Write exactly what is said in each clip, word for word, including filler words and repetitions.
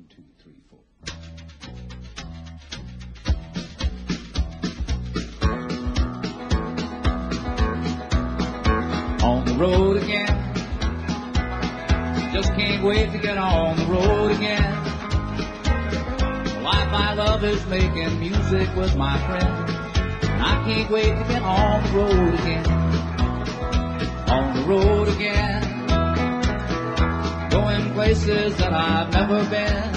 One, two, three, four. On the road again. Just can't wait to get on the road again. The life I love is making music with my friends. And I can't wait to get on the road again. On the road again. Going places that I've never been.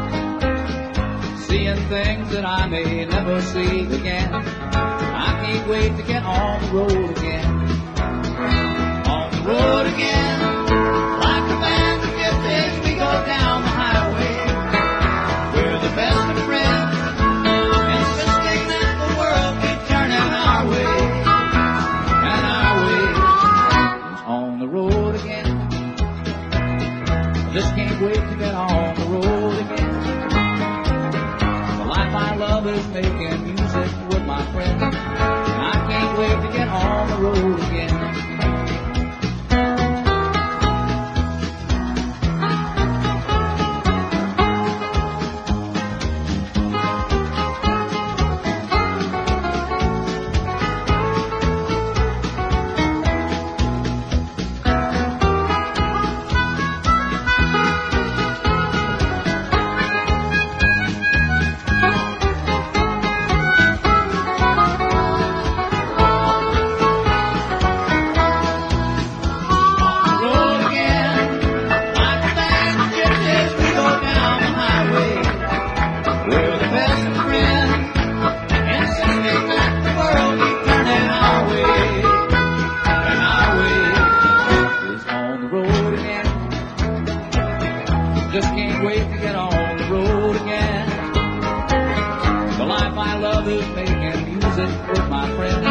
Seeing things that I may never see again. I can't wait to get on the road again. On the road again. Like a band of gypsies, we go down the highway. We're the best of friends, insisting that the world keep turning our way. And our way is on the road again. I just can't wait to get on the road again. The life I love is making music with my friends. And I can't wait to get on the road again. Just can't wait to get on the road again. The life I love is making music with my friends.